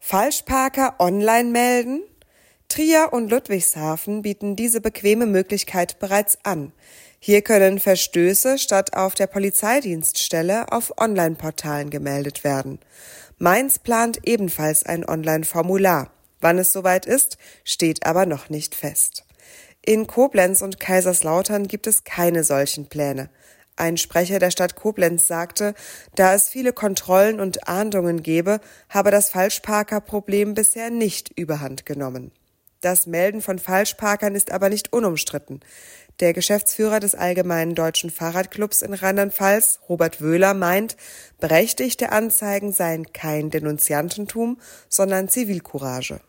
Falschparker online melden? Trier und Ludwigshafen bieten diese bequeme Möglichkeit bereits an. Hier können Verstöße statt auf der Polizeidienststelle auf Online-Portalen gemeldet werden. Mainz plant ebenfalls ein Online-Formular. Wann es soweit ist, steht aber noch nicht fest. In Koblenz und Kaiserslautern gibt es keine solchen Pläne. Ein Sprecher der Stadt Koblenz sagte, da es viele Kontrollen und Ahndungen gebe, habe das Falschparkerproblem bisher nicht überhand genommen. Das Melden von Falschparkern ist aber nicht unumstritten. Der Geschäftsführer des Allgemeinen Deutschen Fahrradclubs in Rheinland-Pfalz, Robert Wöhler, meint, berechtigte Anzeigen seien kein Denunziantentum, sondern Zivilcourage.